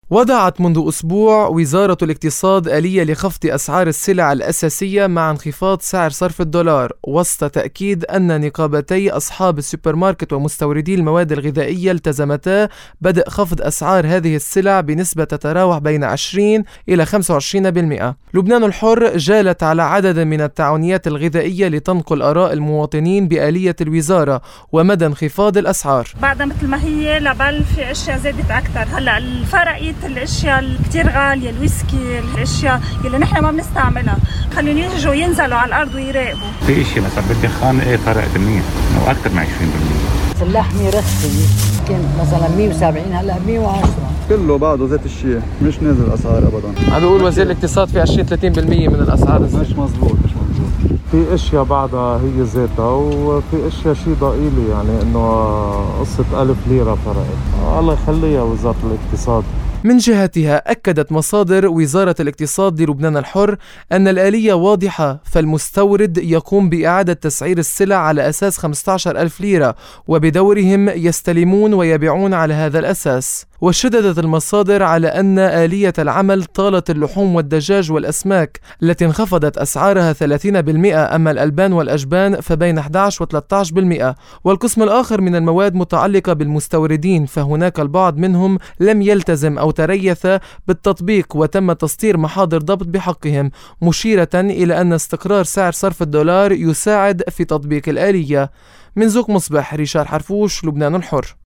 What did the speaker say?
وضعت منذ أسبوع وزارة الاقتصاد آلية لخفض أسعار السلع الأساسية مع انخفاض سعر صرف الدولار، وسط تأكيد أن نقابتي أصحاب السوبر ماركت ومستوردي المواد الغذائية التزمتا بدء خفض أسعار هذه السلع بنسبة تتراوح بين 20 إلى 25%. لبنان الحر جالت على عدد من التعاونيات الغذائية لتنقل آراء المواطنين بآلية الوزارة ومدى انخفاض الأسعار. بعد مثل ما هي لبل في أشياء زادت أكثر. هلا الفرقية الاشياء الكتير غاليه، الويسكي، الاشياء اللي نحن ما بنستعملها، خليهم يجوا ينزلوا على الارض ويراقبوا. في اشياء مثلا بالدخان فرقت منيح او اكثر من 20%. اللحمه رخصت، كانت مثلا 170 هلا 110. كله بعده ذات الشيء، مش نازل اسعار ابدا. عم بيقول وزير الاقتصاد في 20-30% من الاسعار. مش مزبوط. في اشياء بعدها هي ذاتها، وفي اشياء شيء ضئيلي، يعني انه قصة 1000 ليرة فرقت. الله يخليها وزارة الاقتصاد. من جهتها أكدت مصادر وزارة الاقتصاد للبنان الحر أن الآلية واضحة، فالمستورد يقوم بإعادة تسعير السلع على أساس 15,000 ليرة، وبدورهم يستلمون ويبيعون على هذا الأساس. وشددت المصادر على أن آلية العمل طالت اللحوم والدجاج والأسماك التي انخفضت أسعارها 30%، أما الألبان والأجبان فبين 11 و 13%. والقسم الآخر من المواد متعلقة بالمستوردين، فهناك البعض منهم لم يلتزم أو تريث بالتطبيق وتم تسطير محاضر ضبط بحقهم، مشيرة إلى أن استقرار سعر صرف الدولار يساعد في تطبيق الآلية. من زوق مصبح، ريشار حرفوش، لبنان الحر.